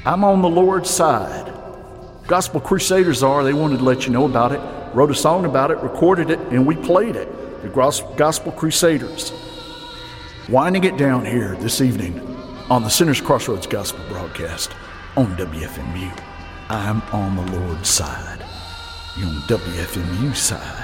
I'm on the Lord's side. Gospel Crusaders they wanted to let you know about it. Wrote a song about it, recorded it, and we played it. The Gospel Crusaders. Winding it down here this evening on the Sinners Crossroads Gospel broadcast on WFMU. I'm on the Lord's side. You're on WFMU's side.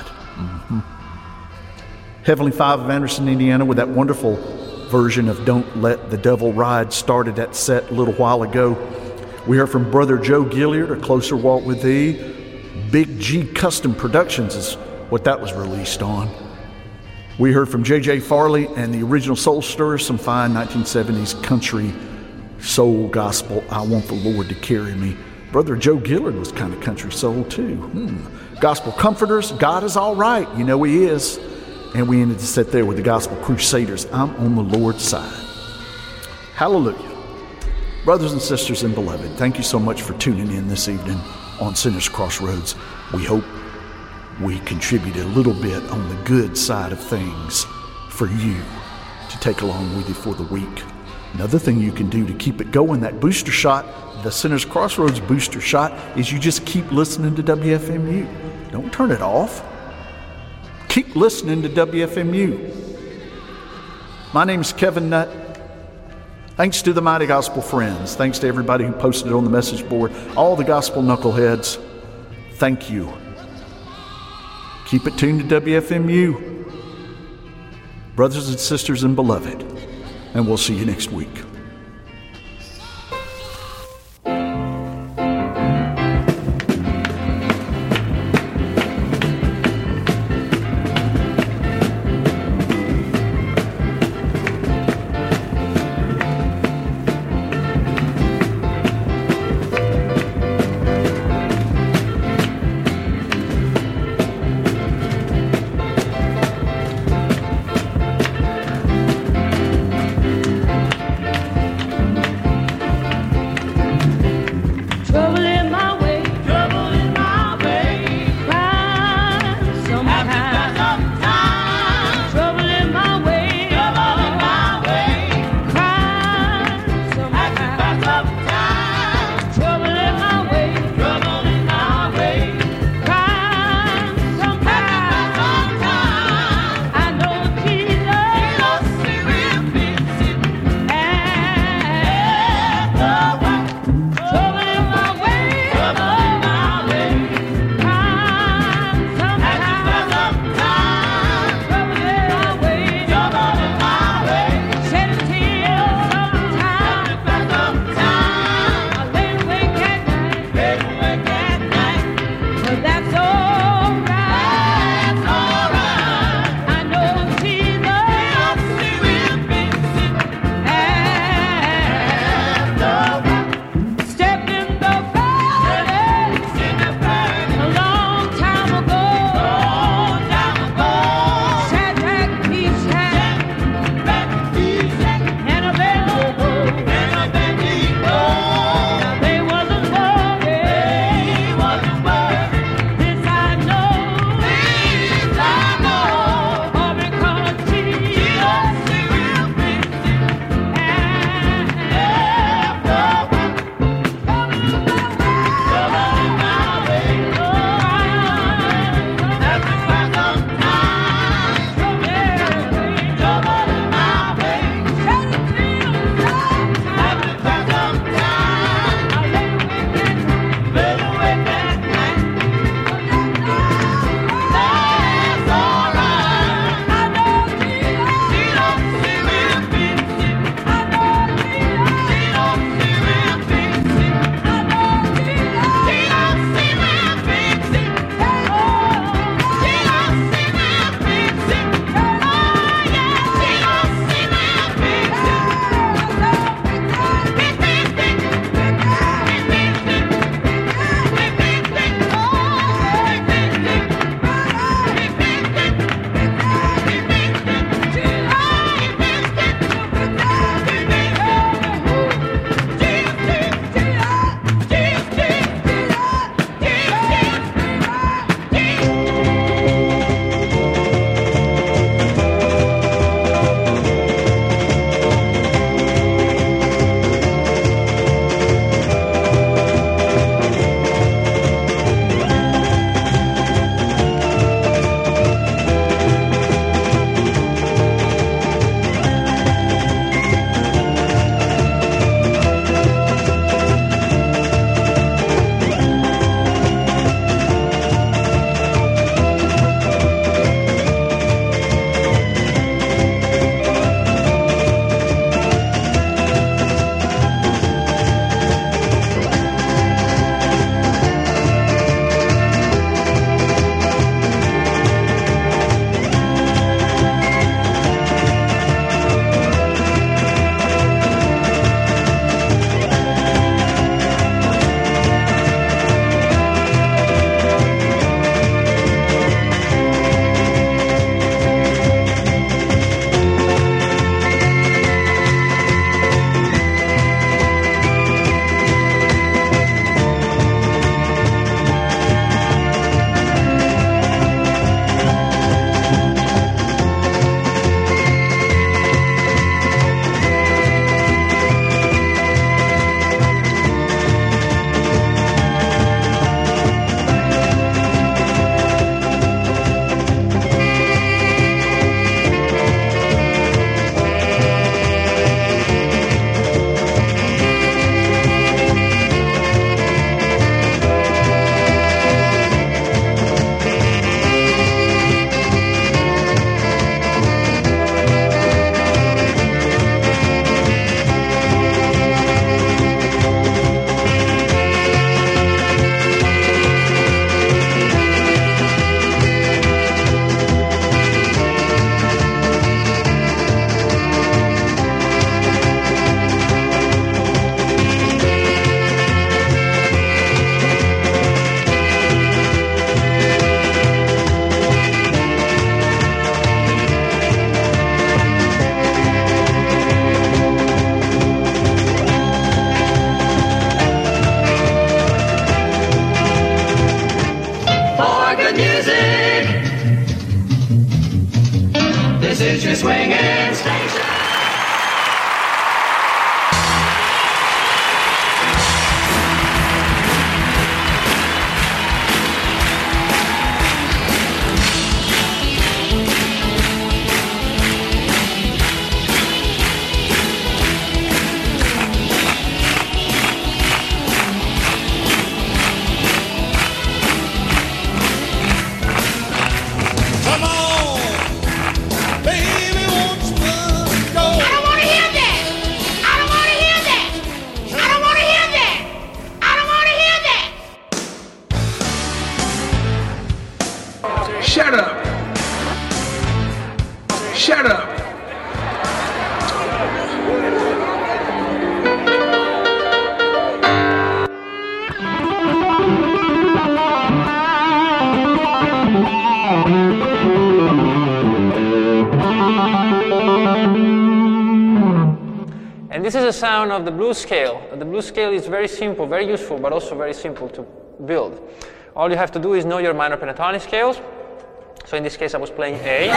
Heavenly Five of Anderson, Indiana, with that wonderful version of Don't Let the Devil Ride started that set a little while ago. We heard from Brother Joe Gilliard, A Closer Walk with Thee. Big G Custom Productions is what that was released on. We heard from J.J. Farley and the Original Soul Stirrers, some fine 1970s country soul gospel, I Want the Lord to Carry Me. Brother Joe Gilliard was kind of country soul too. Gospel Comforters, God is all right, you know he is. And we ended to sit there with the Gospel Crusaders, I'm on the Lord's side. Hallelujah. Brothers and sisters and beloved, thank you so much for tuning in this evening on Sinners Crossroads. We hope we contribute a little bit on the good side of things for you to take along with you for the week. Another thing you can do to keep it going, that booster shot, the Sinners Crossroads booster shot, is you just keep listening to WFMU. Don't turn it off. Keep listening to WFMU. My name's Kevin Nutt. Thanks to the Mighty Gospel Friends. Thanks to everybody who posted on the message board. All the gospel knuckleheads. Thank you. Keep it tuned to WFMU. Brothers and sisters and beloved. And we'll see you next week. swinging station. Shut up. Shut up. And this is a sound of the blues scale. The blues scale is very simple, very useful, but also very simple to build. All you have to do is know your minor pentatonic scales. So in this case, I was playing A.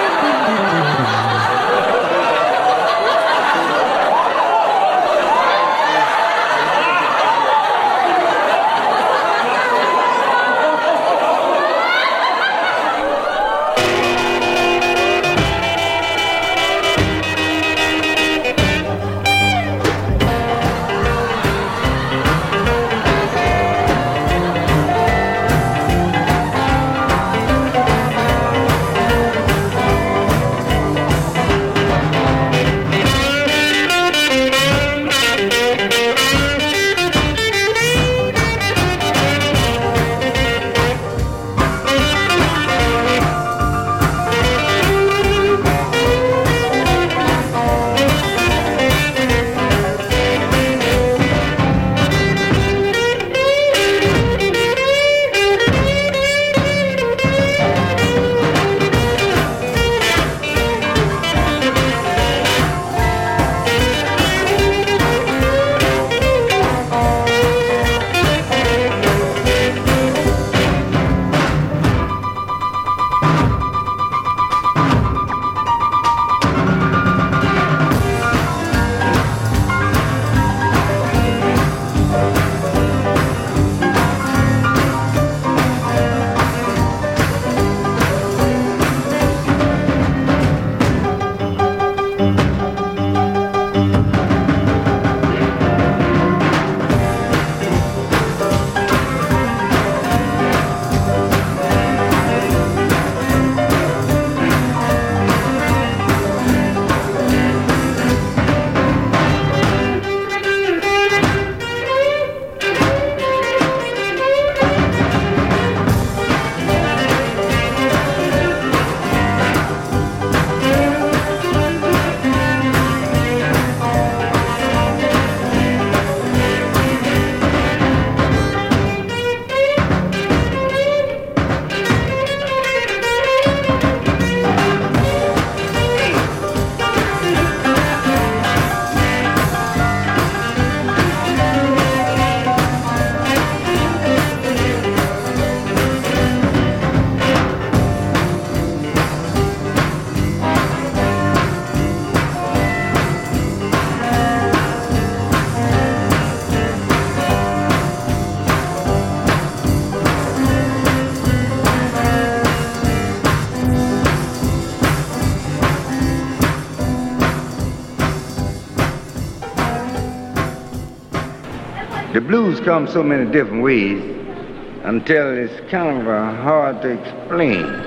The blues come so many different ways until it's kind of hard to explain.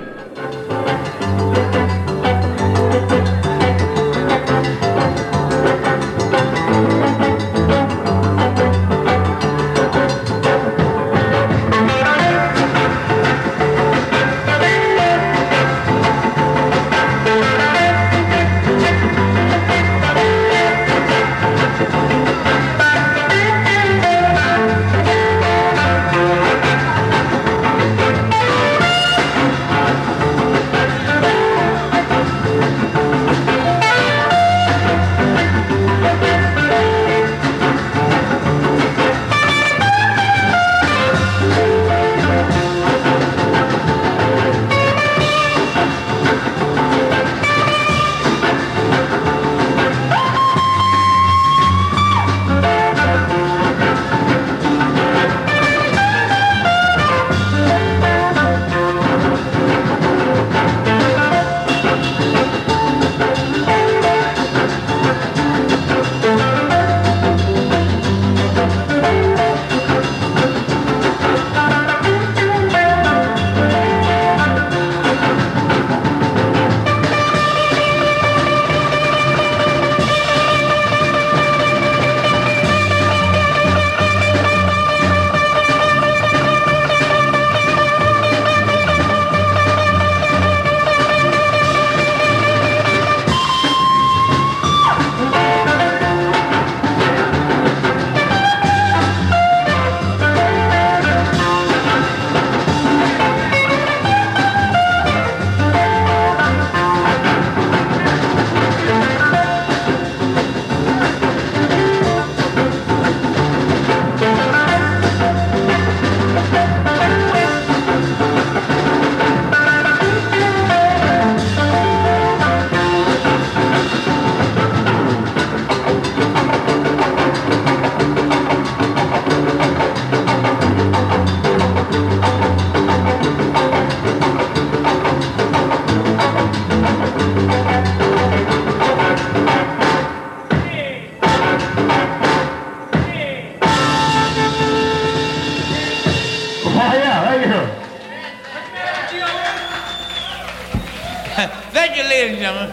Thank you, ladies and gentlemen.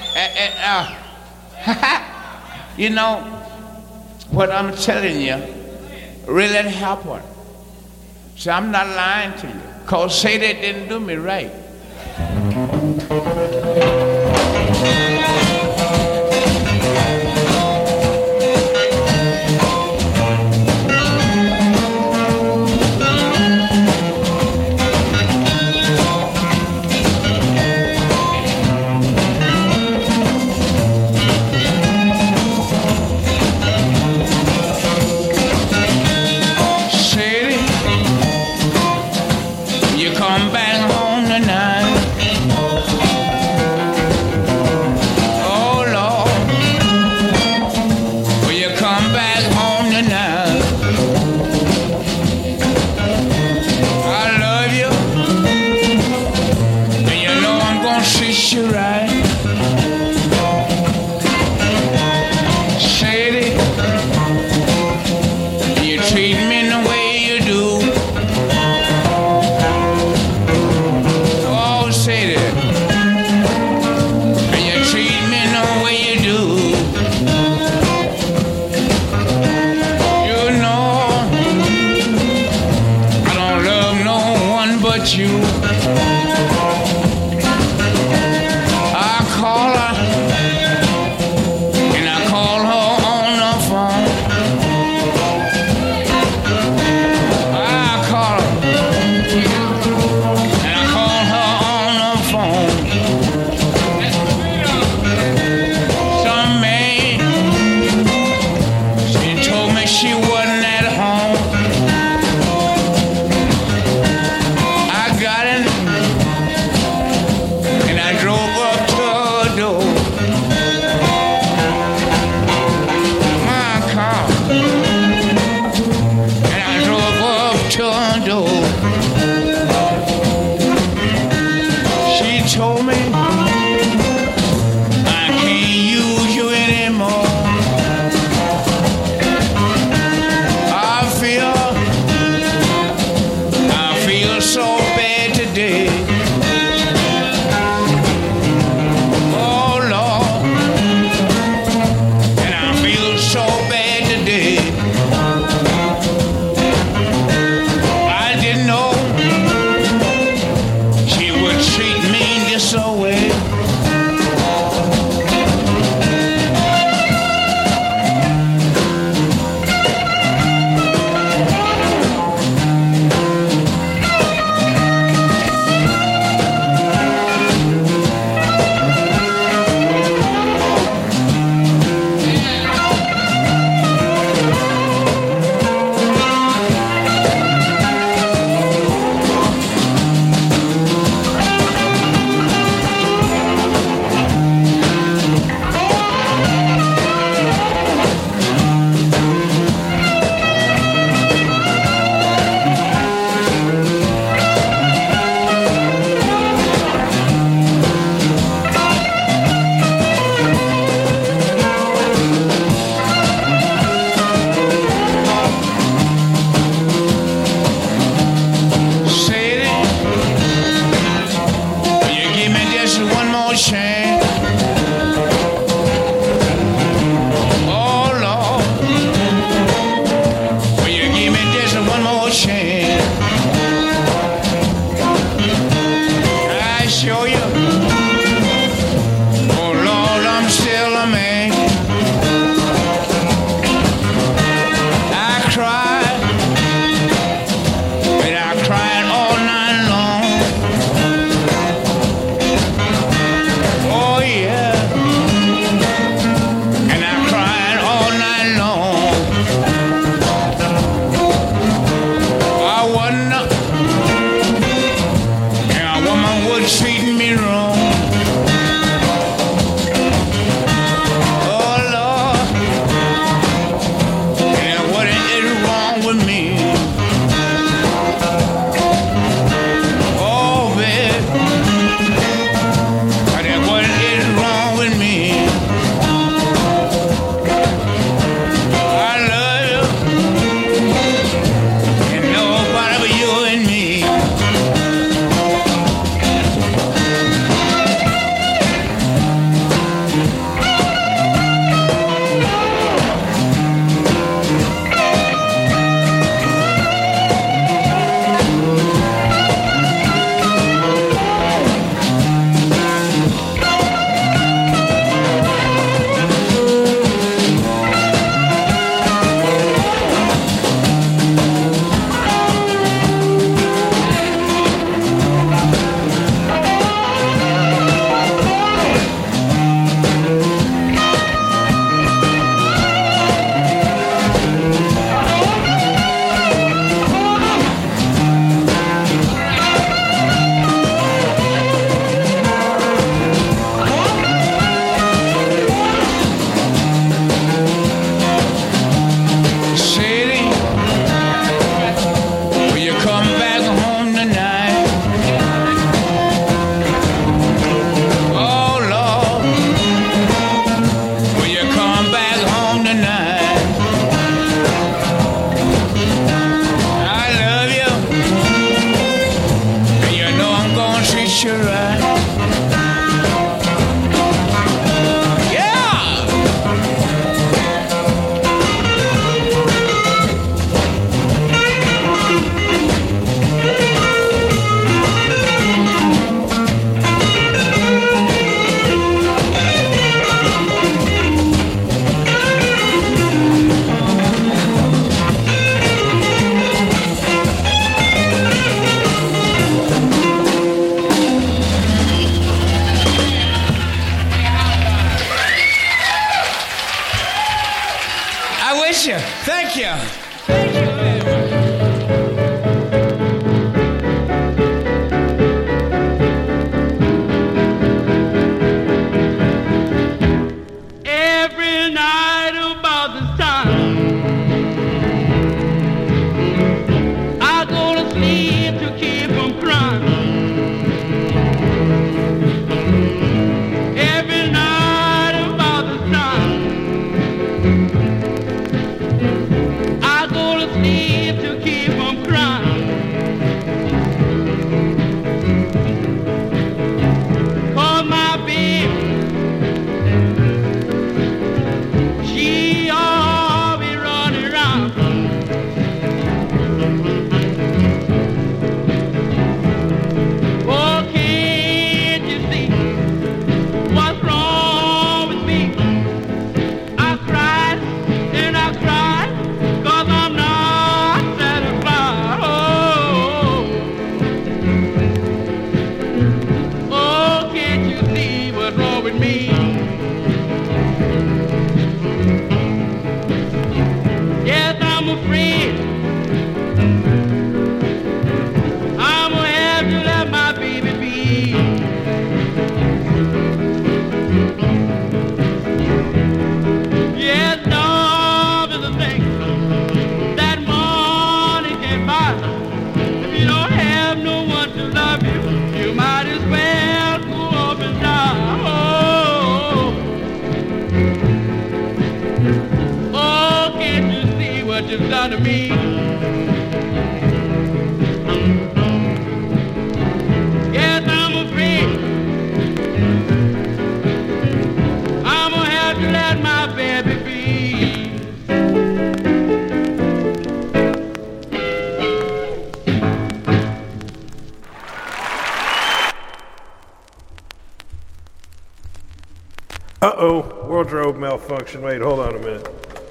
You know, what I'm telling you really happened. So I'm not lying to you. Because say they didn't do me right. Got it. Thank you. Thank you very much. Every night about this time, I go to sleep to keep from crying. Every night about this time, I go to sleep to keep from crying. 'Cause my baby, she always running around. Oh, can't you see what's wrong with me? I cried and I cried 'cause I'm not satisfied. Oh, can't you see what's wrong with me? Yes, I'm afraid I'm gonna have to let my baby be. Yes, love is a thing that money can buy. If you don't have no one to love you, you might as well go off and die. Oh, can't you see what you've done to me? Yes, I'm afraid I'm gonna have to let my baby be. Uh-oh, wardrobe malfunction. Wait, hold on a minute.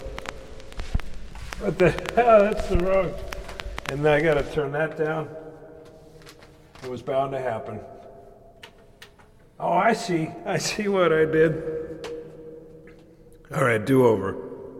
What the hell? That's the wrong. And I gotta turn that down. It was bound to happen. Oh, I see. I see what I did. All right, do over.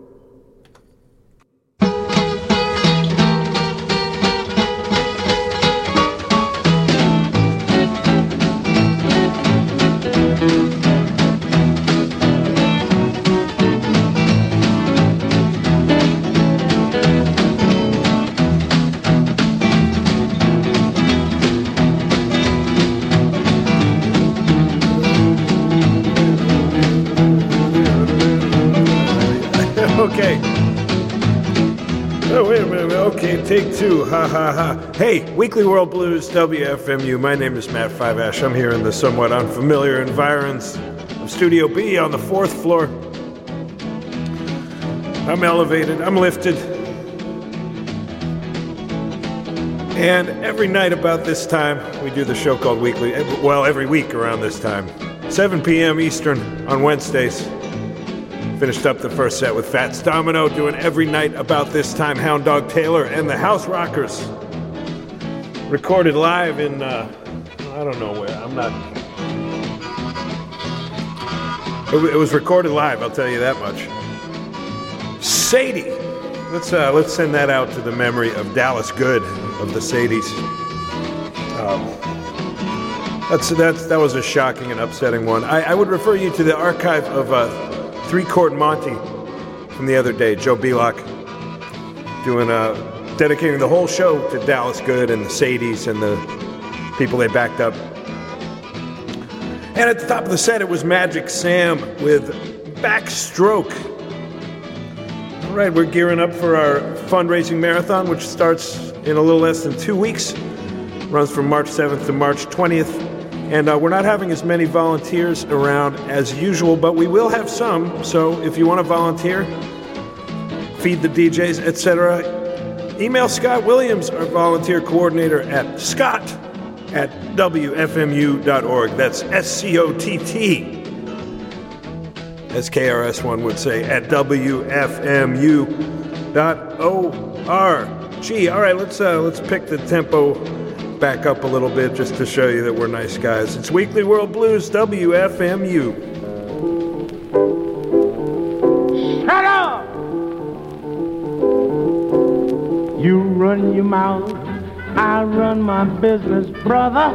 Okay. Oh, wait a minute. Okay, take two. Ha, ha, ha. Hey, Weekly World Blues, WFMU. My name is Matt Five Ash. I'm here in the somewhat unfamiliar environs of Studio B on the 4th floor. I'm elevated. I'm lifted. And every night about this time, we do the show called Weekly. Well, every week around this time. 7 p.m. Eastern on Wednesdays. Finished up the first set with Fats Domino, doing every night about this time, Hound Dog Taylor and the House Rockers. Recorded live in, I don't know where, I'm not... It was recorded live, I'll tell you that much. Sadie! Let's send that out to the memory of Dallas Good of the Sadies. That was a shocking and upsetting one. I would refer you to the archive of... Three Chord Monty from the other day, Joe Belloc, doing dedicating the whole show to Dallas Good and the Sadies and the people they backed up. And at the top of the set, it was Magic Sam with Backstroke. All right, we're gearing up for our fundraising marathon, which starts in a little less than 2 weeks. Runs from March 7th to March 20th. And we're not having as many volunteers around as usual, but we will have some. So if you want to volunteer, feed the DJs, etc., email Scott Williams, our volunteer coordinator, at scott@wfmu.org. That's SCOTT, as KRS-One would say, at wfmu.org. All right, let's pick the tempo back up a little bit just to show you that we're nice guys. It's Weekly World Blues, WFMU. Shut up! your mouth, I run my business, brother.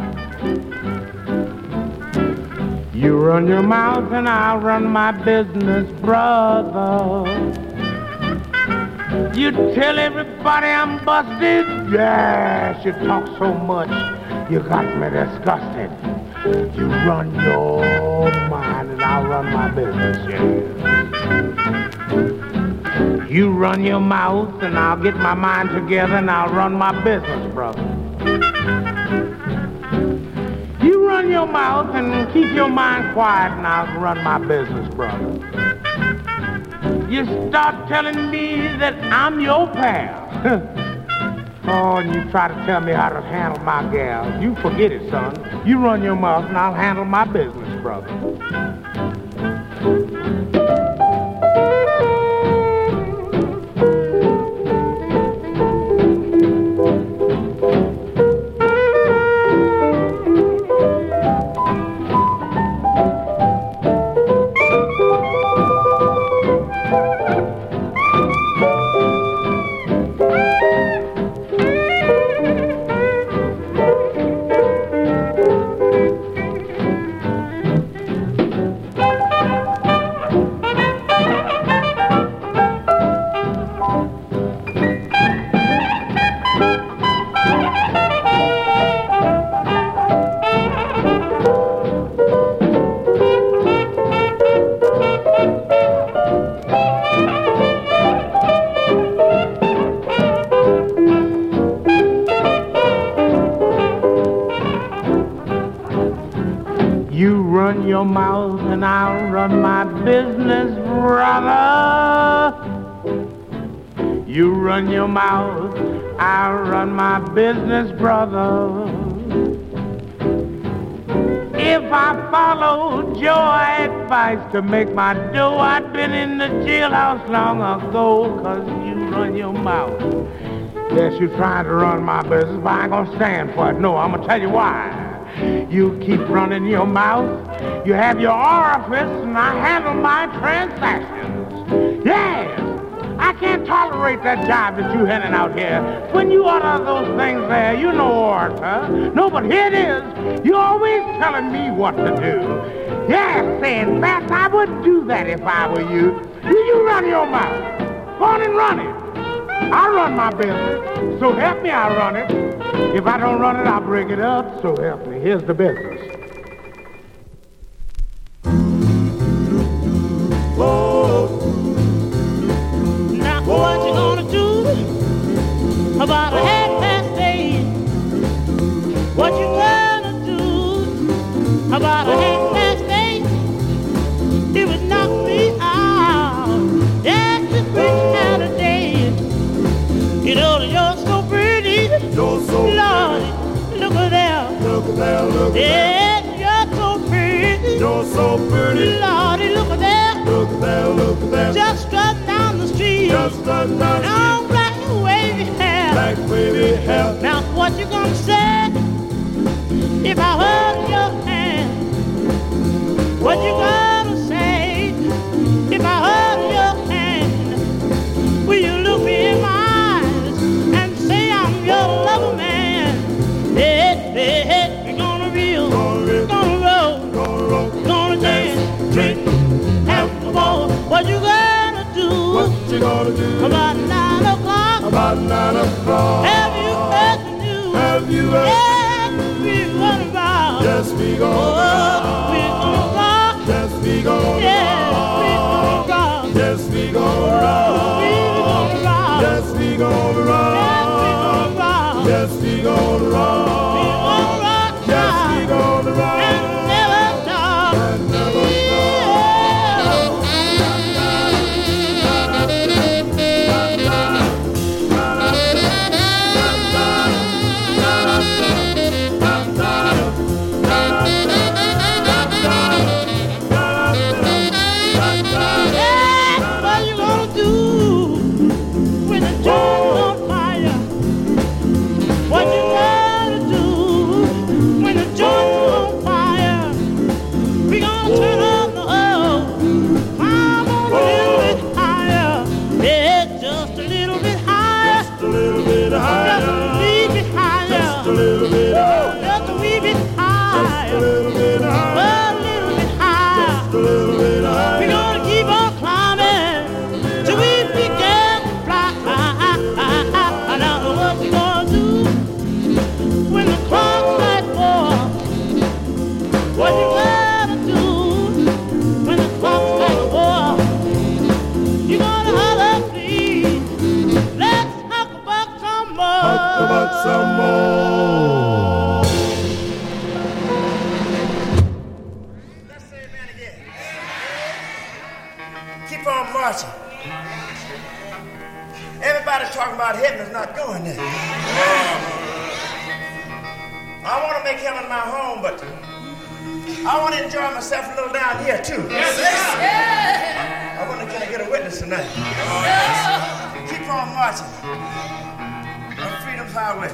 You run your mouth and I'll run my business, brother. You tell everybody I'm busted. Yes, you talk so much, you got me disgusted. You run your mind and I'll run my business, yeah. You run your mouth and I'll get my mind together and I'll run my business, brother. You run your mouth and keep your mind quiet and I'll run my business, brother. You start telling me that I'm your pal. Oh, and you try to tell me how to handle my gals. You forget it, son. You run your mouth and I'll handle my business, brother. Your mouth and I'll run my business, brother. You run your mouth, I'll run my business, brother. If I followed your advice to make my dough, I'd been in the jailhouse long ago, 'cause you run your mouth. Yes, you're trying to run my business, but I ain't gonna stand for it. No, I'm gonna tell you why. You keep running your mouth, you have your orifice, and I handle my transactions. Yes, I can't tolerate that job that you handing out here. When you utter those things there, you know orator. No, but here it is. You're always telling me what to do. Yes, saying fast, I wouldn't do that if I were you. You run your mouth. Go on and run it. I run my business. So help me, I run it. If I don't run it, I'll break it up. So help me. Here's the business. Oh, now what you gonna do about a half-past 8? What you gonna do about a half-past 8? It would knock me out. That's the pretty kind of day. You know that you're so pretty. You're so Lord, look at there. Look at there, look at there. Yeah, you're so pretty. You're so pretty. Lordy, look at there. Look at there, look at there. Just strutting down the street. Just strutting down the street. Long black and wavy hair. Black wavy hair. Now what you gonna say if I hold your hand? What you gonna say if I hold your hand? Will you look me in my eyes and say I'm your lover man? Hey, hey, hey, we're gonna reel, gonna roll, gonna dance, drink, have a ball. What you gonna do? What you gonna do? About 9 o'clock. About 9 o'clock. Have you heard the news? Have you heard? Yes, we're gonna rock. Yes, we're gonna rock. We're gonna rock. Yes, we're gonna rock. Yes, we're gonna rock. We're gonna rock. Yes, we're gonna rock. Yes, we're gonna rock. We're gonna rock. Yes, we're gonna rock. And never stop. And never stop. What you gonna do when the joint's on fire? What you gonna about some more. Let's say amen again. Keep on marching. Everybody's talking about heaven is not going there. I want to make heaven my home, but I want to enjoy myself a little down here too. Yes, yeah. I wonder, can I get a witness tonight? Yes. Keep on marching on Freedom's Highway.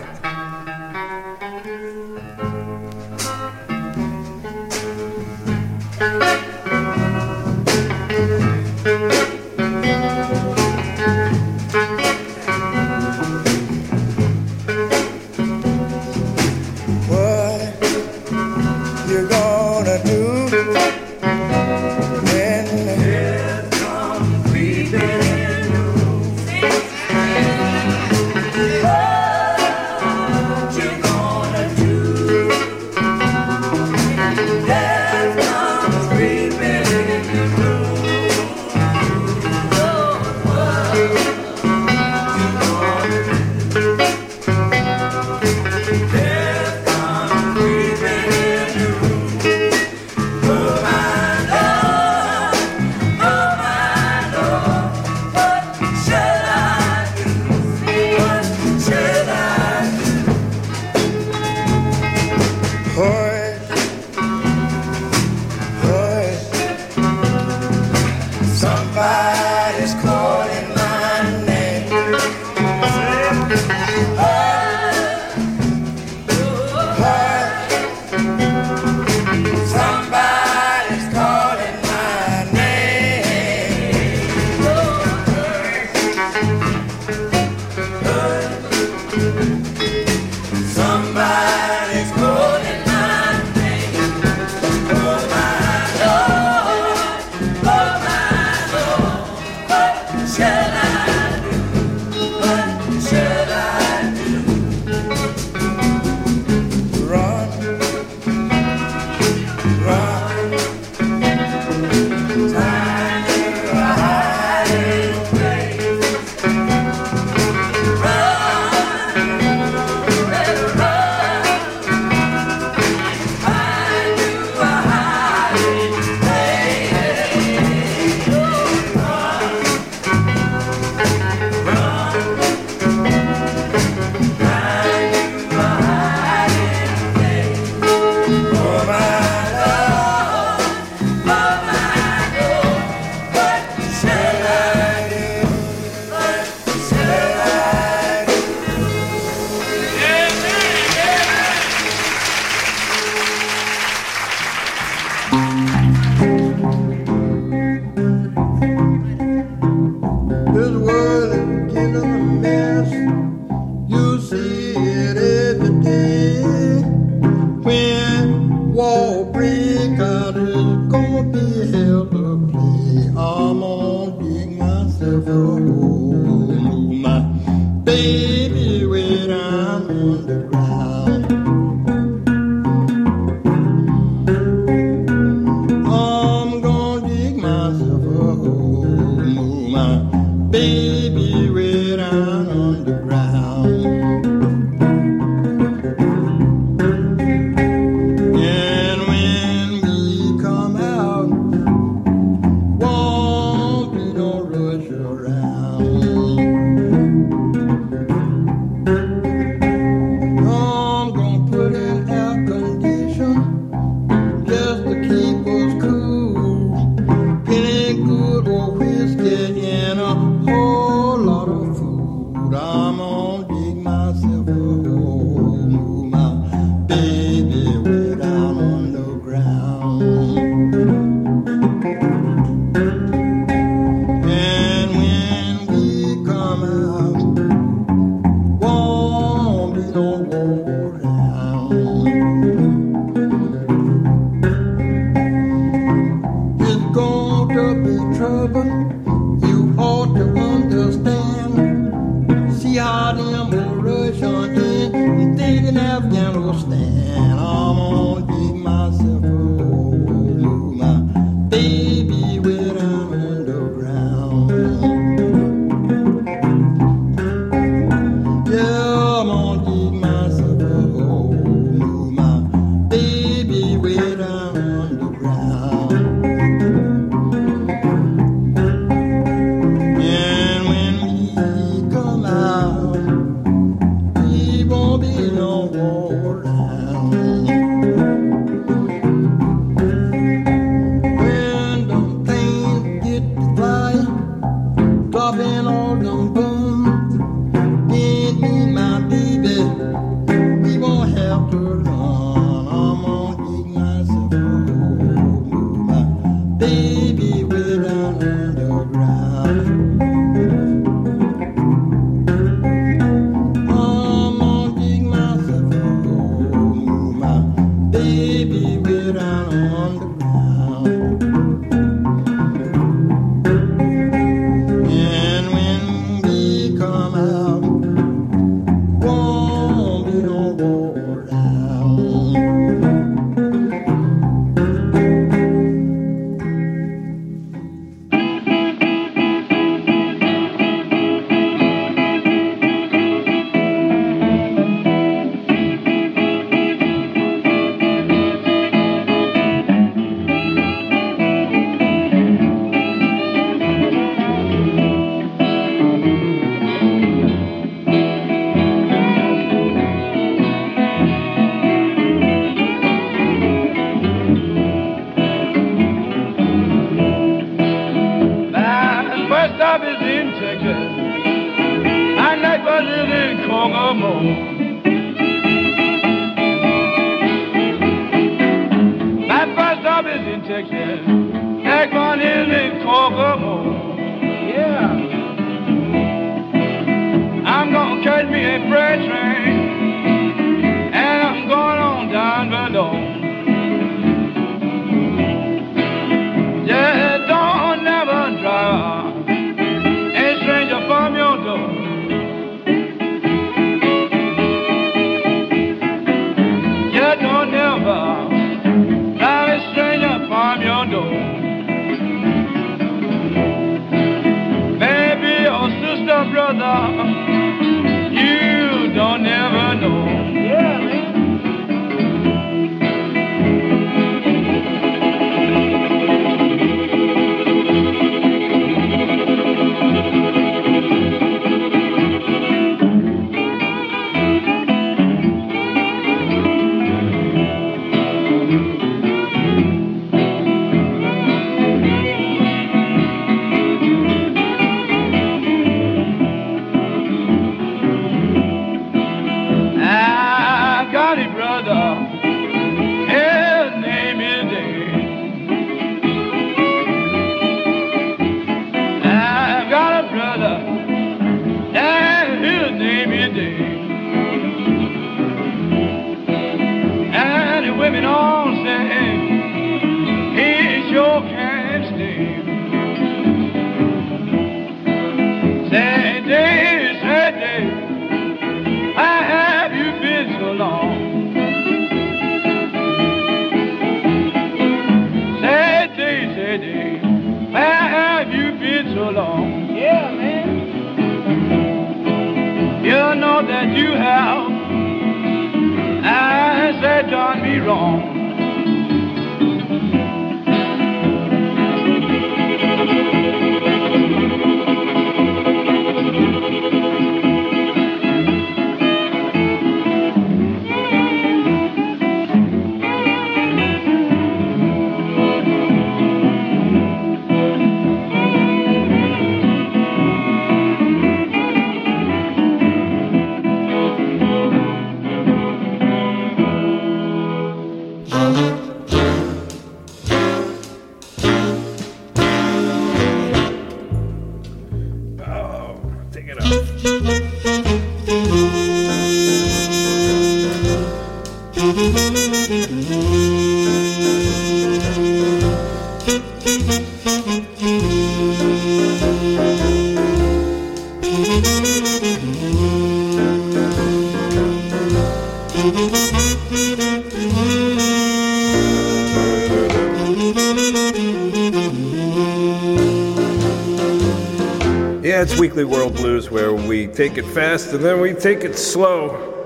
Yeah, it's Weekly World Blues, where we take it fast and then we take it slow.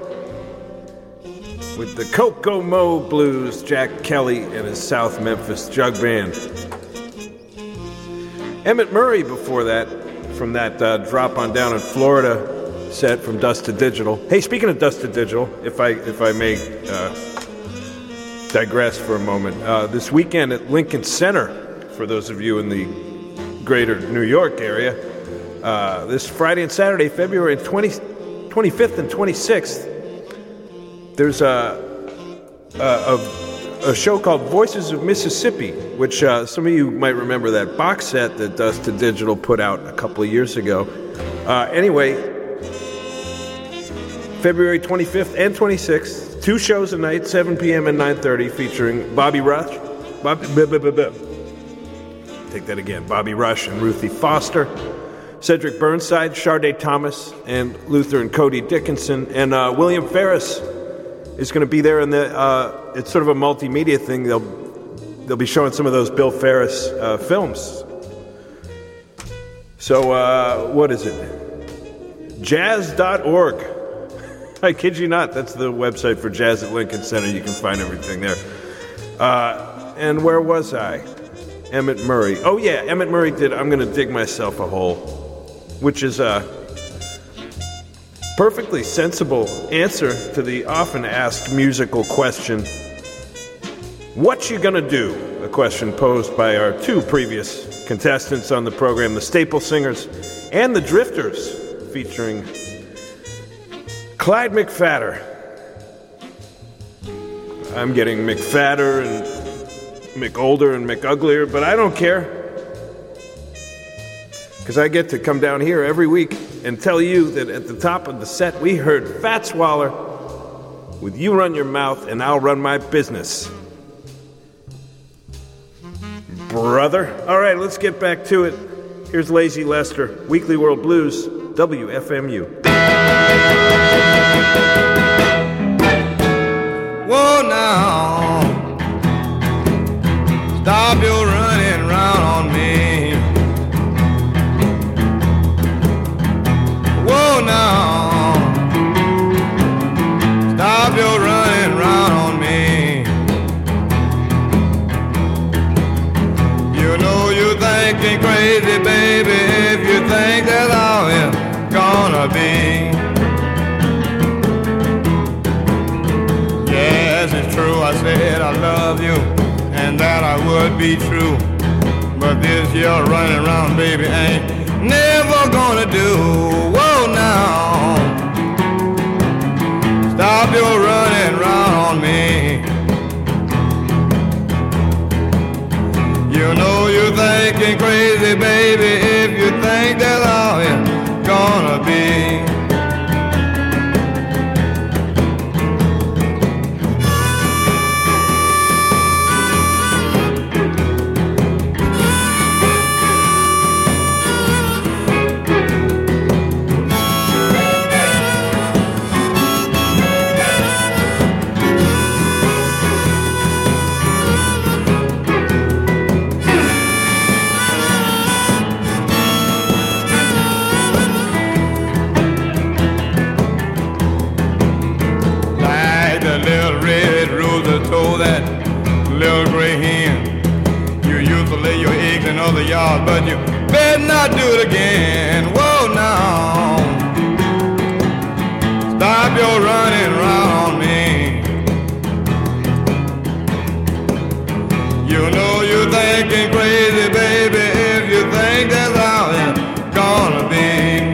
With the Kokomo Blues, Jack Kelly and his South Memphis Jug Band. Emmett Murray before that, from that drop on down in Florida, set from Dust to Digital. Hey, speaking of Dust to Digital, if I may digress for a moment, this weekend at Lincoln Center, for those of you in the greater New York area, this Friday and Saturday, February 25th and 26th, there's a show called Voices of Mississippi, which some of you might remember that box set that Dust to Digital put out a couple of years ago. Anyway, February 25th and 26th, 2 shows a night, 7 p.m. and 9:30, featuring Bobby Rush. Take that again. Bobby Rush and Ruthie Foster, Cedric Burnside, Sade Thomas, and Luther and Cody Dickinson, and William Ferris is going to be there. In it's sort of a multimedia thing. They'll be showing some of those Bill Ferris films. So what is it? Jazz.org. I kid you not. That's the website for Jazz at Lincoln Center. You can find everything there. And where was I? Emmett Murray. Oh yeah, Emmett Murray did I'm Gonna Dig Myself a Hole, which is a perfectly sensible answer to the often asked musical question, what you gonna do? A question posed by our 2 previous contestants on the program, the Staple Singers and the Drifters, featuring Clyde McFadder. I'm getting McFadder and McOlder and McUglier, but I don't care, because I get to come down here every week and tell you that at the top of the set we heard Fats Waller with You Run Your Mouth and I'll Run My Business. Brother. All right, let's get back to it. Here's Lazy Lester, Weekly World Blues, WFMU. Whoa now, stop your running round on me. Whoa now, stop your running round on me. You know you're thinking crazy, baby, if you think that's how it's gonna be. Yes, it's true, I said I love you, and that I would be true. But this you're running around, baby, ain't never gonna do. Whoa now, stop your running round on me. You know you're thinking crazy, baby, if you think that's how it's gonna be. Told that little gray hen you used to lay your eggs in other yards, but you better not do it again. Whoa now, stop your running round on me. You know you're thinking crazy, baby, if you think that's how it's gonna be.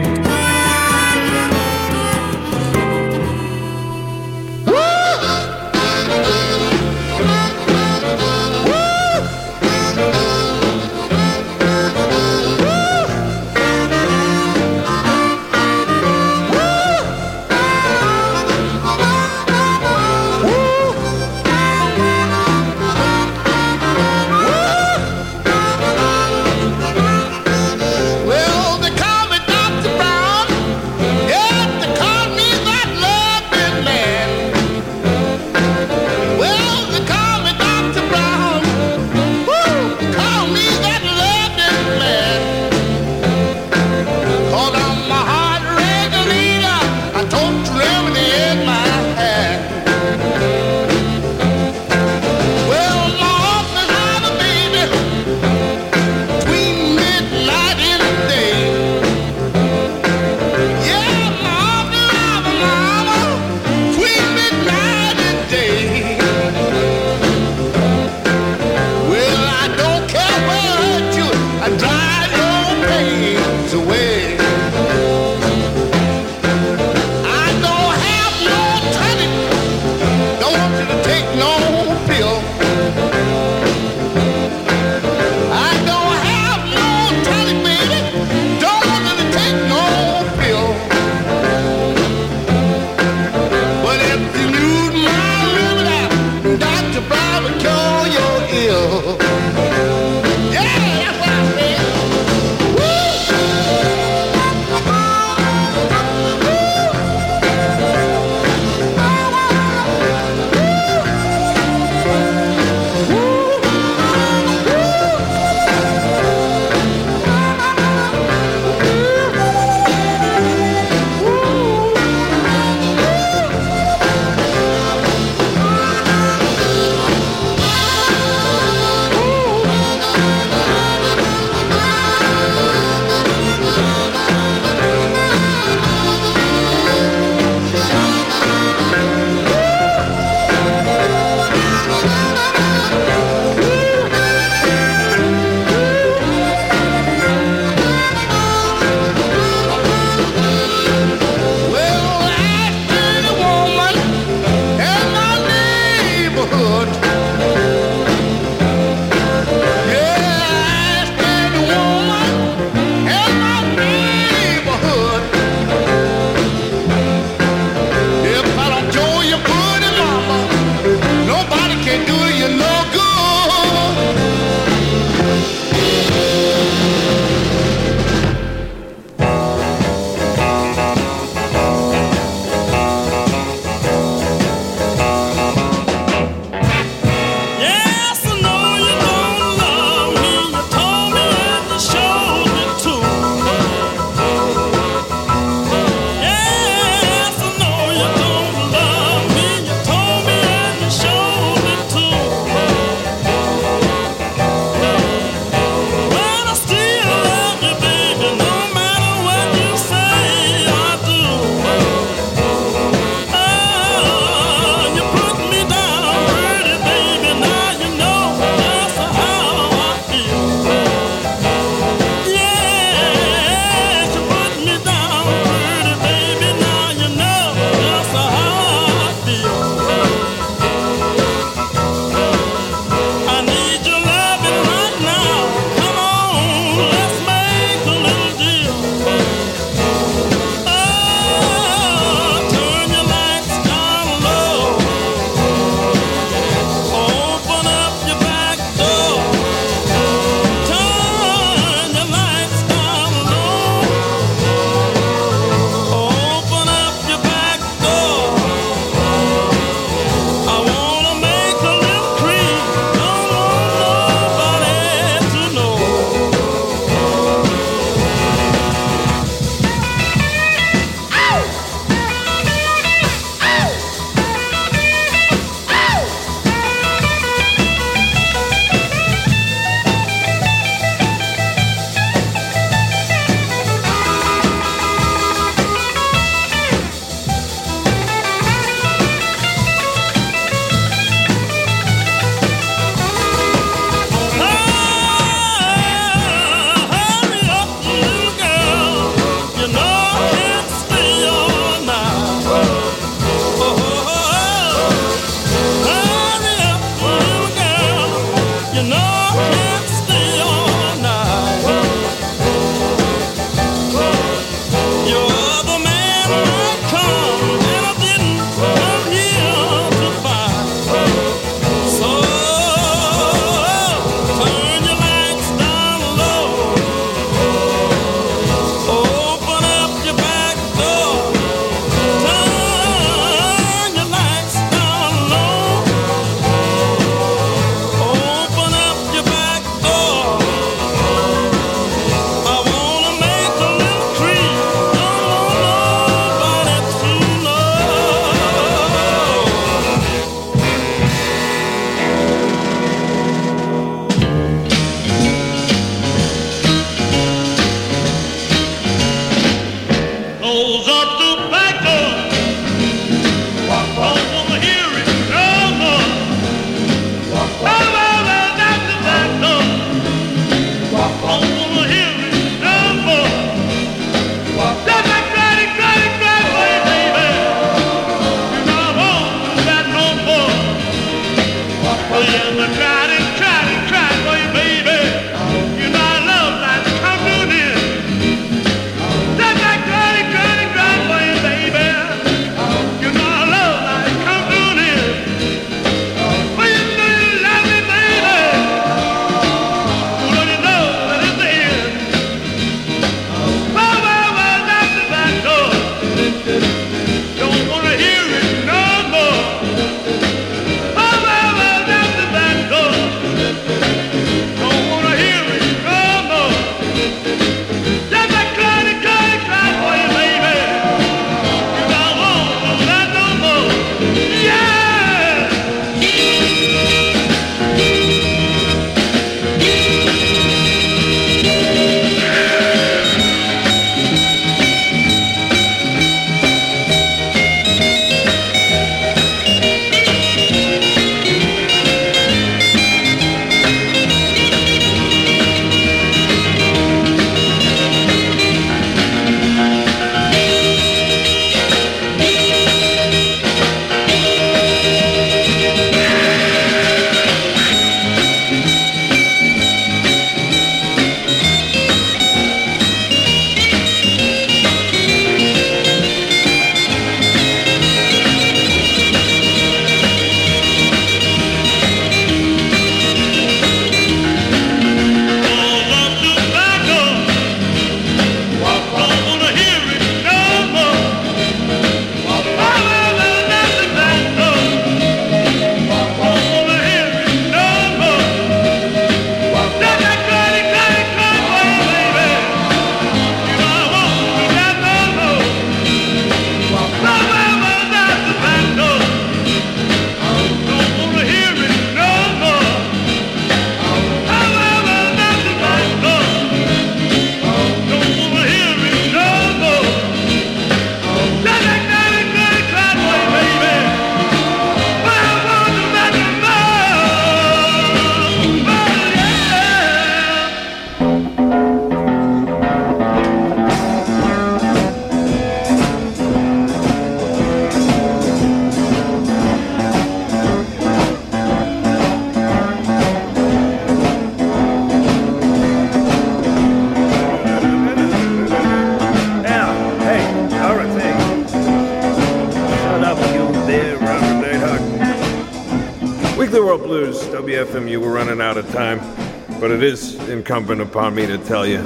World Blues, WFMU, we're running out of time, but it is incumbent upon me to tell you.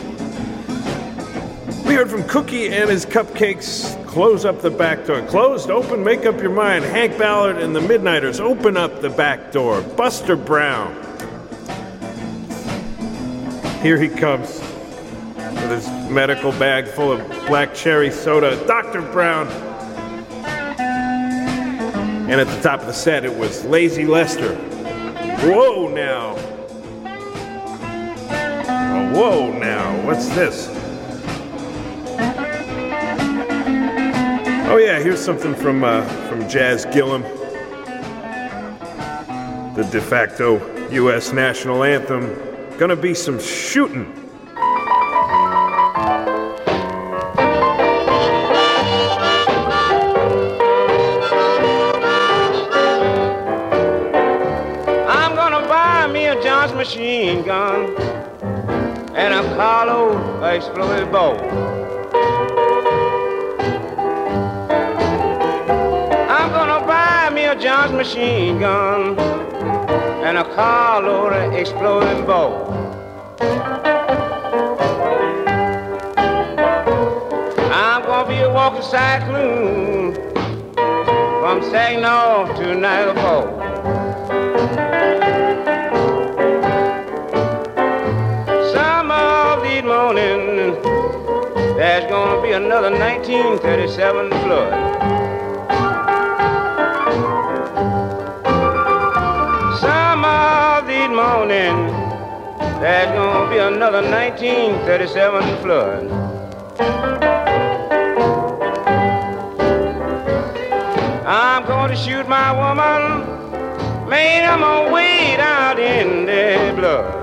We heard from Cookie and his Cupcakes, Close Up the Back Door. Closed, open, make up your mind. Hank Ballard and the Midnighters, Open Up the Back Door. Buster Brown. Here he comes with his medical bag full of black cherry soda. Dr. Brown. And at the top of the set, it was Lazy Lester. Whoa now. Oh, whoa now. What's this? Oh yeah, here's something from Jazz Gillum. The de facto U.S. national anthem. Gonna be some shooting. Machine gun and a carload of exploded bow. I'm gonna buy me a John's machine gun and a carload of exploding bow. I'm gonna be a walking cyclone from Saginaw to Niagara Falls. Morning, there's gonna be another 1937 flood. Some of these mornings, there's gonna be another 1937 flood. I'm gonna shoot my woman, man, I'm gonna wade out in the blood.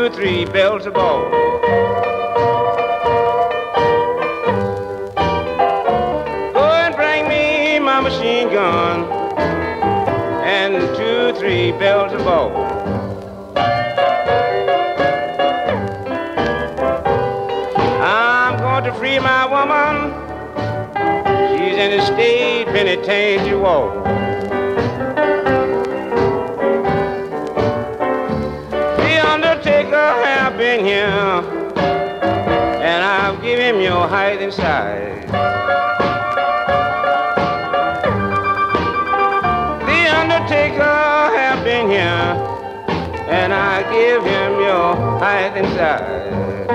2, 3 bells a bow. Go and bring me my machine gun and 2, 3 bells a bow. I'm going to free my woman. She's in the state penitentiary ward. Have been here, and I'll give him your hiding side. The undertaker have been here, and I give him your hiding side.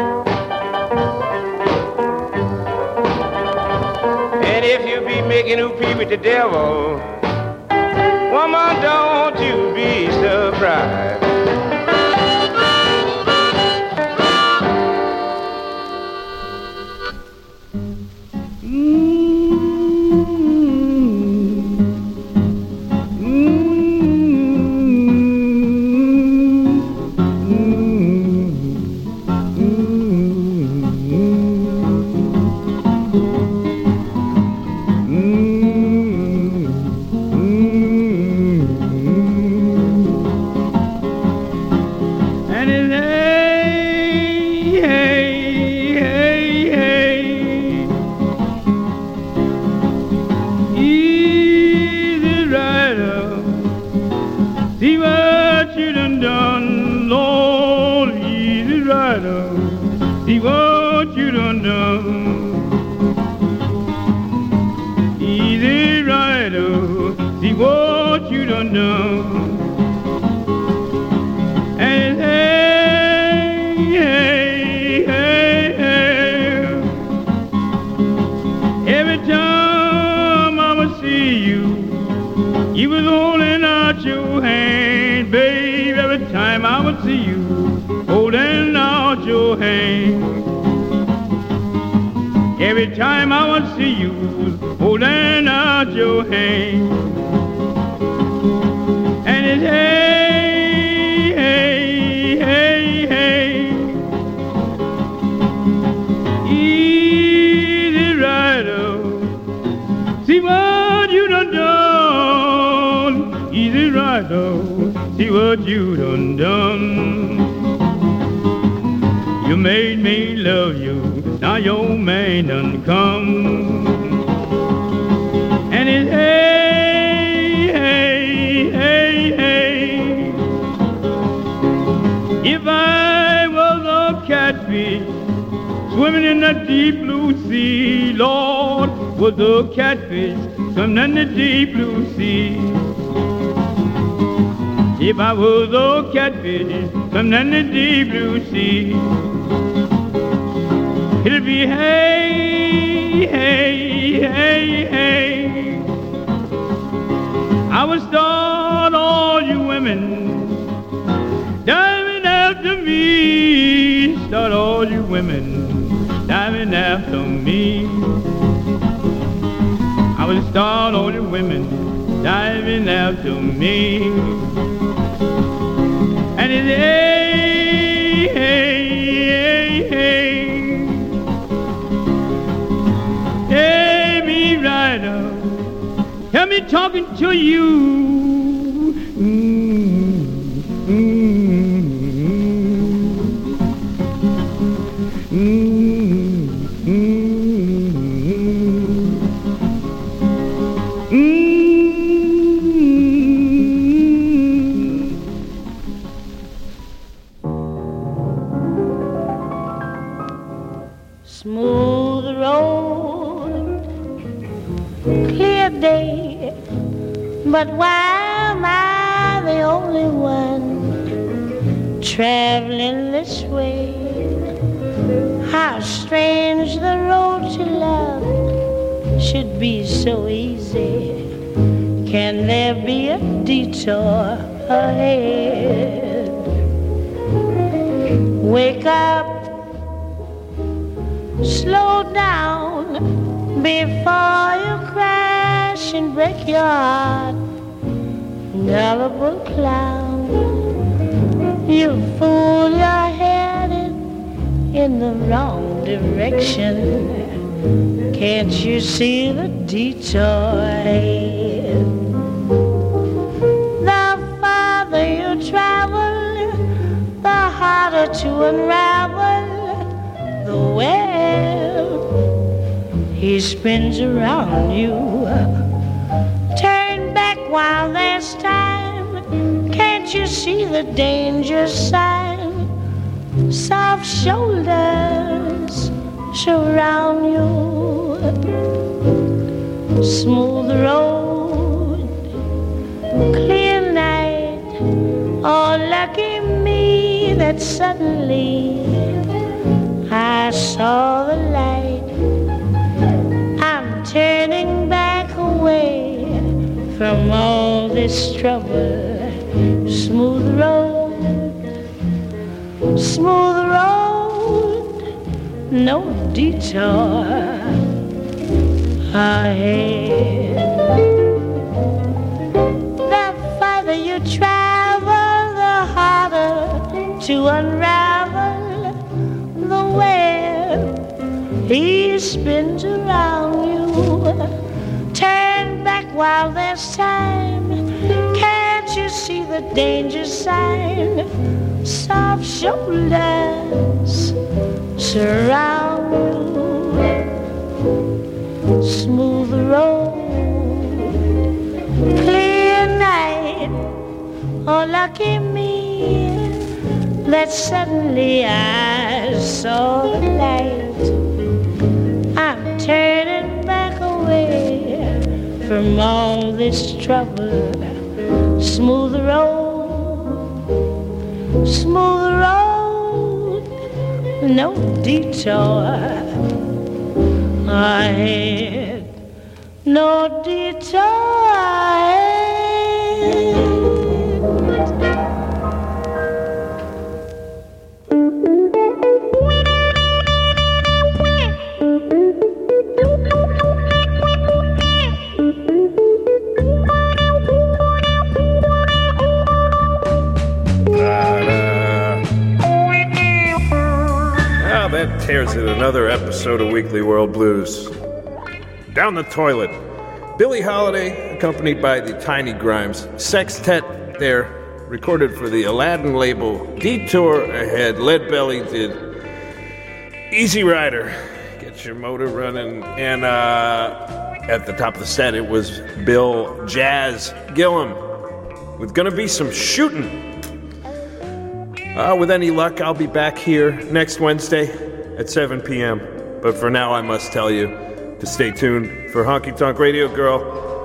And if you be making oopie with the devil, woman, don't you be surprised. Every time I would see you holding out your hand. And it's hey, hey, hey, hey. Easy rider, see what you done done. Easy rider, see what you done done. You made me love you, now your man done come. And it's hey, hey, hey, hey. If I was a catfish swimming in the deep blue sea, Lord, was a catfish swimming in the deep blue sea. If I was a catfish swimming in the deep blue sea, it'll be hey, hey, hey, hey. I would start all you women diving after me. Start all you women diving after me. I would start all you women diving after me. And it's hey, hey, hey, hey. Hey, me rider, hear me talking to you. Smooth road, clear day, but why am I the only one traveling this way? How strange the road to love should be so easy. Can there be a detour ahead? Wake up, slow down before you crash and break your heart. Gullible clown, you fool your head. in the wrong direction. Can't you see the detour ahead? The farther you travel, the harder to unravel the web. He spins around you. Turn back while there's time. Can't you see the danger sign? Soft shoulders surround you. Smooth road, clear night. Oh, lucky me that suddenly I saw the light. I'm turning back away from all this trouble. Smooth road, no detour ahead. The farther you travel, the harder to unravel the web. He spins around you. Turn back while there's time. Can't you see the danger sign? Soft shoulders surround you. Smooth road, clear night. Oh, lucky me that suddenly I saw the light. I'm turning back away from all this trouble. Smooth road, no detour ahead, no detour ahead. That tears in another episode of Weekly World Blues. Down the toilet. Billie Holiday, accompanied by the Tiny Grimes Sextet there, recorded for the Aladdin label. Detour Ahead. Lead Belly did Easy Rider. Get your motor running. And at the top of the set, it was Bill Jazz Gillum with Gonna Be Some Shootin'. With any luck, I'll be back here next Wednesday at 7 p.m. But for now, I must tell you to stay tuned for Honky Tonk Radio Girl.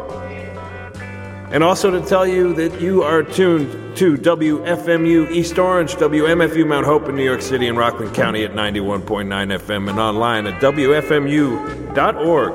And also to tell you that you are tuned to WFMU East Orange, WMFU Mount Hope in New York City and Rockland County at 91.9 FM and online at WFMU.org.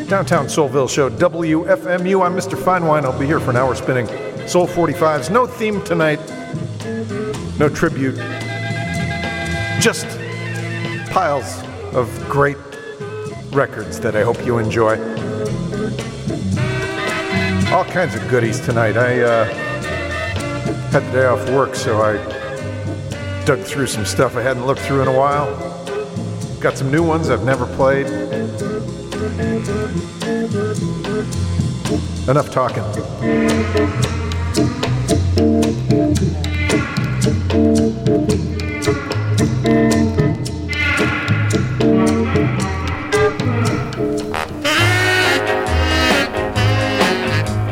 Downtown Soulville Show, WFMU. I'm Mr. Finewine. I'll be here for an hour spinning Soul 45s. No theme tonight, no tribute, just piles of great records that I hope you enjoy. All kinds of goodies tonight. I had the day off work, so I dug through some stuff I hadn't looked through in a while. Got some new ones I've never played. Enough talking.